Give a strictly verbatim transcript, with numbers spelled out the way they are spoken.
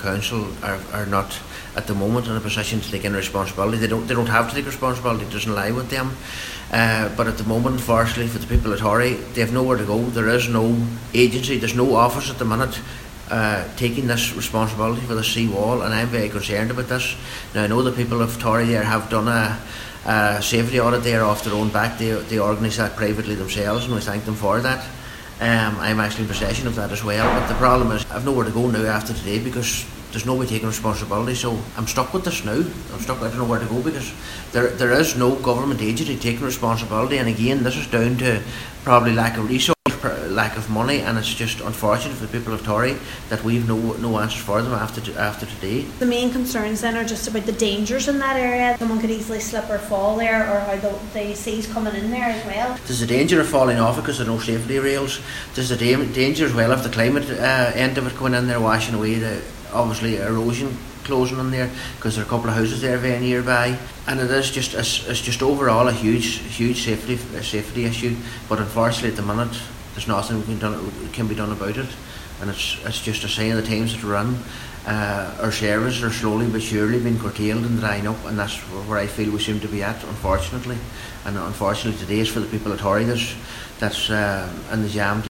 council are, are not at the moment in a position to take any responsibility. They don't they don't have to take responsibility, it doesn't lie with them. Uh, but at the moment, unfortunately, for the people at Torry, they have nowhere to go. There is no agency, there's no office at the minute uh, taking this responsibility for the sea wall, and I'm very concerned about this. Now, I know the people of Torry there have done a, a safety audit there off their own back. They, they organised that privately themselves, and we thank them for that. Um, I'm actually in possession of that as well, but the problem is I've nowhere to go now after today because there's nobody taking responsibility, so I'm stuck with this now. I'm stuck, I don't know where to go because there there is no government agency taking responsibility, and again this is down to probably lack of resource, lack of money, and it's just unfortunate for the people of Torry that we've no no answers for them after after today. The main concerns then are just about the dangers in that area. Someone could easily slip or fall there, or how the, the sea's coming in there as well. There's a danger of falling off it because there are no safety rails. There's a da- danger as well of the climate uh, end of it going in there, washing away the obviously erosion closing in there because there are a couple of houses there very nearby, and it is just it's, it's just overall a huge huge safety a safety issue. But unfortunately at the minute there's nothing can, done, can be done about it, and it's it's just a sign of the times that we're in. Uh, our services are slowly but surely being curtailed and drying up, and that's where I feel we seem to be at, unfortunately. And unfortunately today is for the people at Torry that's, that's uh, in the jam